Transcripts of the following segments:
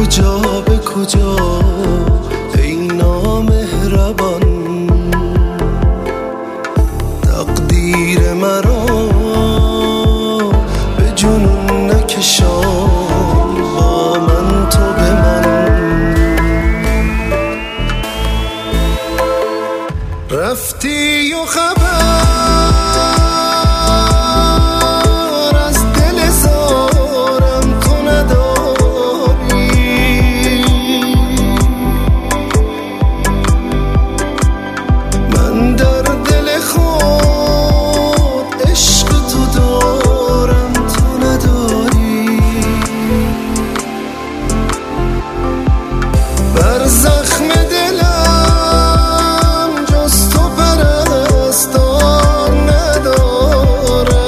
کجا به کجا ای نامهربان، تقدیر مرا به جنون نکشان، با من تو به من. رفتی و خبر از دل زارم تو نداری، من در دل خود عشق تو دارم تو نداری. بر زخم دلم جز تو پرستار نداره،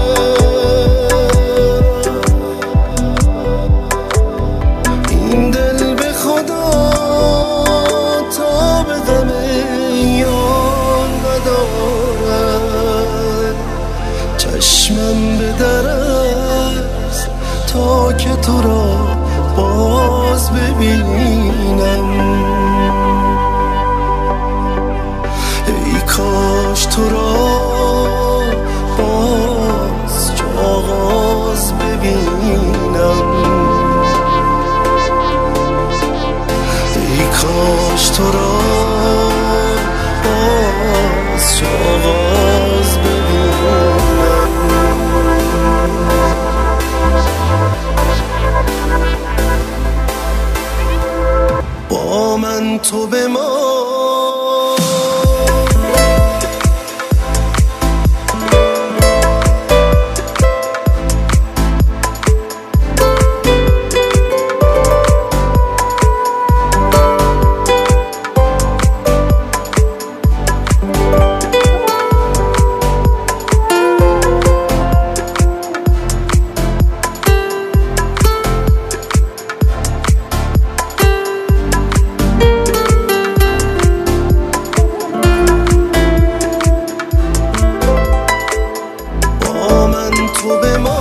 این دل به خدا تا به غم یار ندارد. چشمم به در است تا که تو را باز ببینم، ای کاش تو را باز چو آغاز ببینم، ای کاش تو را باز چو آغاز ببینم. با من تو به ما تو به ما